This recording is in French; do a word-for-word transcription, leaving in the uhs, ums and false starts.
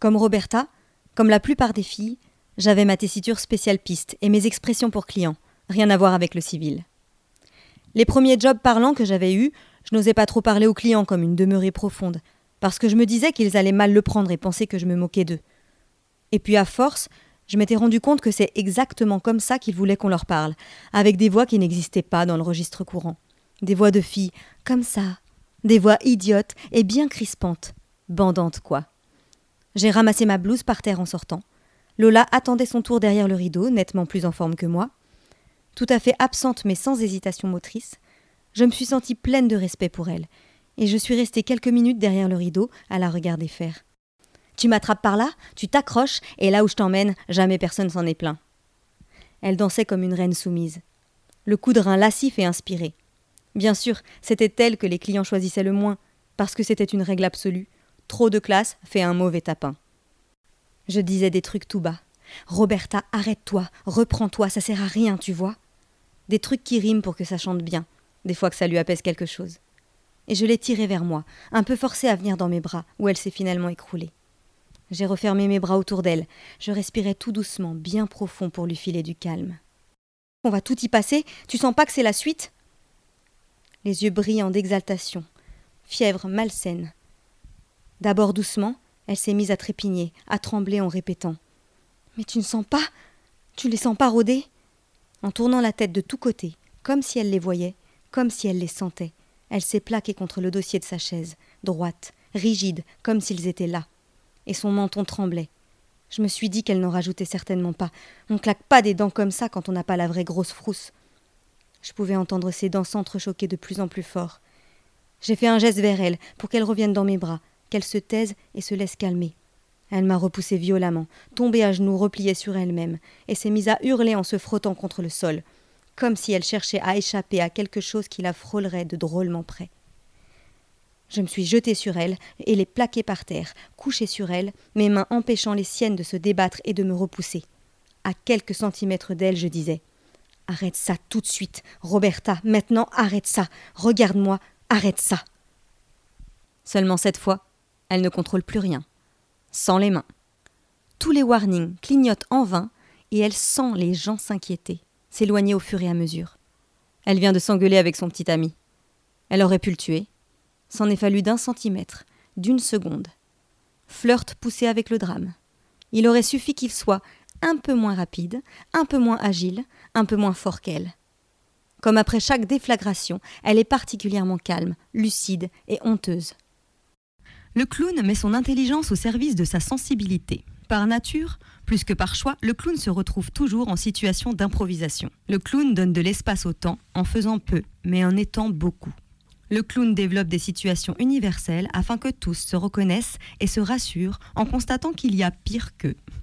Comme Roberta, comme la plupart des filles, j'avais ma tessiture spéciale piste et mes expressions pour clients, rien à voir avec le civil. Les premiers jobs parlants que j'avais eus, je n'osais pas trop parler aux clients comme une demeurée profonde, parce que je me disais qu'ils allaient mal le prendre et penser que je me moquais d'eux. Et puis à force, je m'étais rendu compte que c'est exactement comme ça qu'ils voulaient qu'on leur parle, avec des voix qui n'existaient pas dans le registre courant. Des voix de filles, comme ça, des voix idiotes et bien crispantes, bandantes quoi. J'ai ramassé ma blouse par terre en sortant. Lola attendait son tour derrière le rideau, nettement plus en forme que moi. Tout à fait absente mais sans hésitation motrice, je me suis sentie pleine de respect pour elle, et je suis restée quelques minutes derrière le rideau à la regarder faire. Tu m'attrapes par là, tu t'accroches, et là où je t'emmène, jamais personne s'en est plaint. Elle dansait comme une reine soumise. Le coup de rein lascif et inspiré. Bien sûr, c'était elle que les clients choisissaient le moins, parce que c'était une règle absolue. Trop de classe fait un mauvais tapin. Je disais des trucs tout bas. Roberta, arrête-toi, reprends-toi, ça sert à rien, tu vois. Des trucs qui riment pour que ça chante bien, des fois que ça lui apaise quelque chose. Et je l'ai tirée vers moi, un peu forcée à venir dans mes bras, où elle s'est finalement écroulée. J'ai refermé mes bras autour d'elle. Je respirais tout doucement, bien profond pour lui filer du calme. On va tout y passer, tu sens pas que c'est la suite ? Les yeux brillants d'exaltation, fièvre malsaine. D'abord doucement, elle s'est mise à trépigner, à trembler en répétant « Mais tu ne sens pas ? Tu les sens pas rôder ?» En tournant la tête de tous côtés, comme si elle les voyait, comme si elle les sentait, elle s'est plaquée contre le dossier de sa chaise, droite, rigide, comme s'ils étaient là. Et son menton tremblait. Je me suis dit qu'elle n'en rajoutait certainement pas. On claque pas des dents comme ça quand on n'a pas la vraie grosse frousse. Je pouvais entendre ses dents s'entrechoquer de plus en plus fort. J'ai fait un geste vers elle pour qu'elle revienne dans mes bras, qu'elle se taise et se laisse calmer. Elle m'a repoussée violemment, tombée à genoux, repliée sur elle-même, et s'est mise à hurler en se frottant contre le sol, comme si elle cherchait à échapper à quelque chose qui la frôlerait de drôlement près. Je me suis jetée sur elle et l'ai plaquée par terre, couchée sur elle, mes mains empêchant les siennes de se débattre et de me repousser. À quelques centimètres d'elle, je disais « Arrête ça tout de suite, Roberta, maintenant arrête ça, regarde-moi, arrête ça !» Seulement cette fois, elle ne contrôle plus rien. Sans les mains. Tous les warnings clignotent en vain et elle sent les gens s'inquiéter, s'éloigner au fur et à mesure. Elle vient de s'engueuler avec son petit ami. Elle aurait pu le tuer. S'en est fallu d'un centimètre, d'une seconde. Flirt poussé avec le drame. Il aurait suffi qu'il soit un peu moins rapide, un peu moins agile, un peu moins fort qu'elle. Comme après chaque déflagration, elle est particulièrement calme, lucide et honteuse. Le clown met son intelligence au service de sa sensibilité. Par nature, plus que par choix, le clown se retrouve toujours en situation d'improvisation. Le clown donne de l'espace au temps en faisant peu, mais en étant beaucoup. Le clown développe des situations universelles afin que tous se reconnaissent et se rassurent en constatant qu'il y a pire qu'eux.